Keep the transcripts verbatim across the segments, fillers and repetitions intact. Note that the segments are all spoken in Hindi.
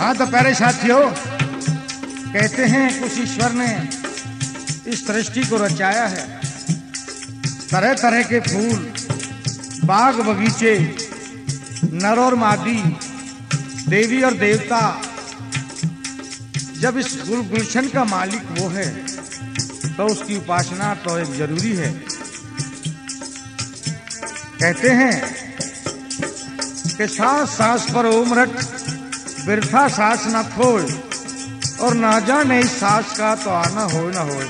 हाँ तो प्यारे साथियों, कहते हैं कुछ ईश्वर ने इस सृष्टि को रचाया है। तरह तरह के फूल, बाग बगीचे, नर और मादी, देवी और देवता। जब इस गुल गुलशन का मालिक वो है तो उसकी उपासना तो एक जरूरी है। कहते हैं कि सांस सांस पर ओम रट, बिरथा सांस न खोए, और ना जाने इस सांस का तो आना हो ना हो।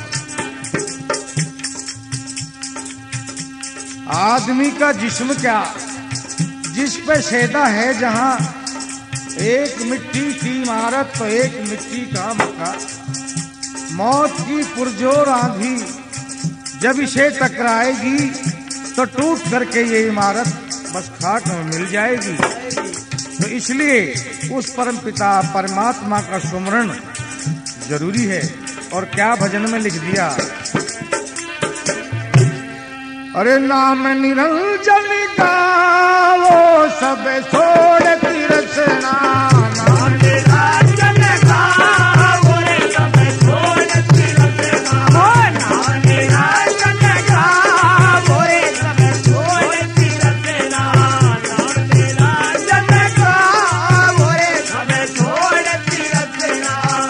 आदमी का जिस्म क्या, जिस पे सेदा है जहां, एक मिट्टी की इमारत तो एक मिट्टी का मकान। मौत की पुरजोर आंधी जब इसे टकराएगी तो टूट करके ये इमारत बस खाक में मिल जाएगी। तो इसलिए उस परम पिता परमात्मा का सुमरण जरूरी है। और क्या भजन में लिख दिया, अरे नाम निरंजन का वो सब छोड़ तिरसना, नाम निरंजन का वो सब छोड़ तिरसना, नाम निरंजन का वो सब छोड़ तिरसना, नाम निरंजन का वो सब छोड़ तिरसना।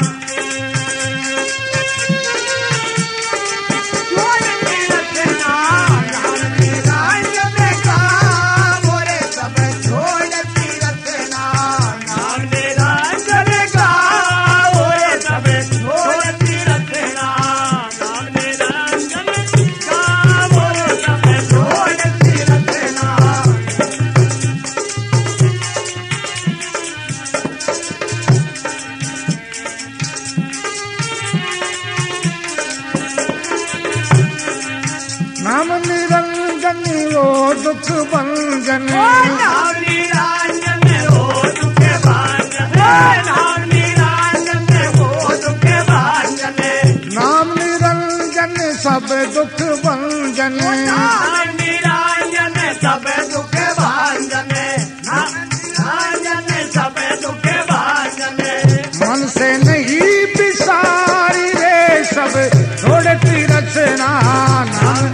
नाम निरंजन वो दुख भंजन, नाम निरंजन वो दुख भंजन, नाम निरंजन वो दुख भंजन, नाम निरंजन सब दुख भंजन, नाम निरंजन सब दुख भंजन, नाम निरंजन सब दुख भंजन। मन से नहीं बिसारी रे सब छोड़ती रचना, नाम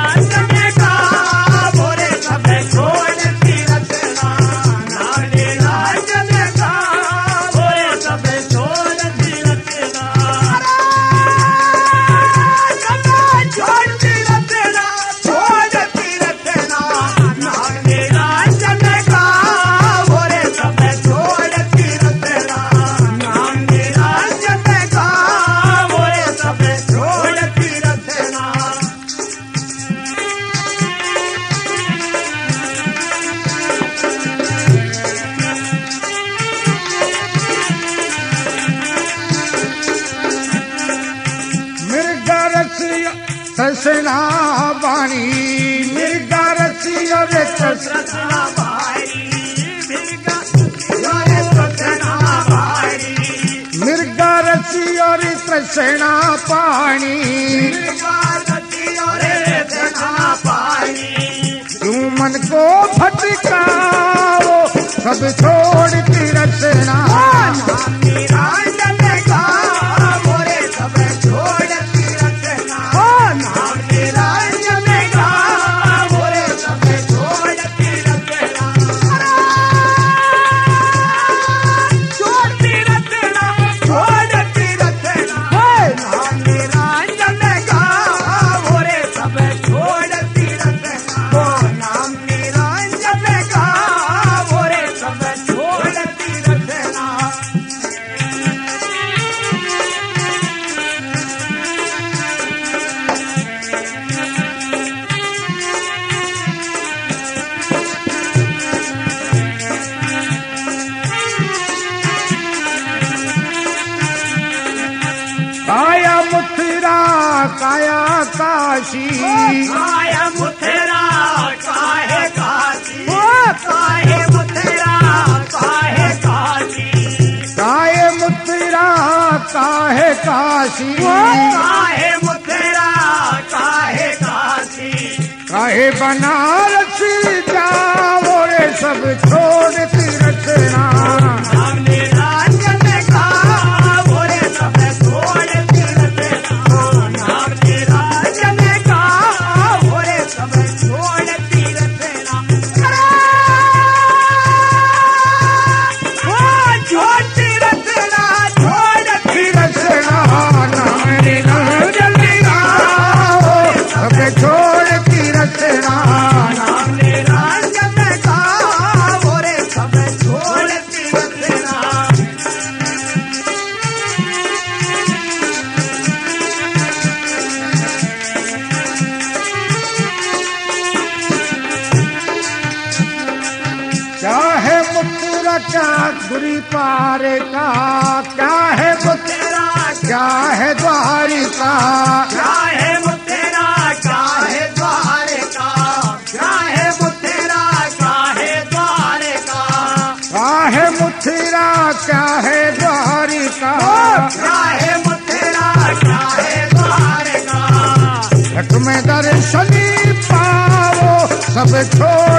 रचना बाणी, मिर्गा रची और रचना बाणी, मिर्गा रचना बाणी, मिर्गा रची और रचना पानी, मिर्गा रची और रचना पानी। क्यों मन को भटकाओ सब छोड़ती रचना, नाम निरंजन का मोरे सब छोड़ती रचना, नाम निरंजन का मोरे सब छोड़ती रचना, छोड़ती रचना, छोड़ती रचना, नाम निरंजन का मोरे सब छोड़ती रचना, नाम निरंजन का मोरे सब छोड़ती रचना। काया मुथरा काया काशी, काया मुथरा काहे काशी, काहे मुथरा काहे काशी, काहे मुथरा काहे काशी, काहे मुथरा काहे काशी, काहे बनारस जाओ रे सब छोड़ती रचना, नाम निरंजन या गुरी पारे का, क्या है वो तेरा, क्या है द्वारिका, क्या है वो तेरा, क्या है द्वारिका, क्या है वो तेरा, क्या है द्वारिका, क्या है मुथिरा, क्या है द्वारिका, क्या है वो तेरा, क्या है द्वारिका। एक में दर्शनी पाओ सब छोड़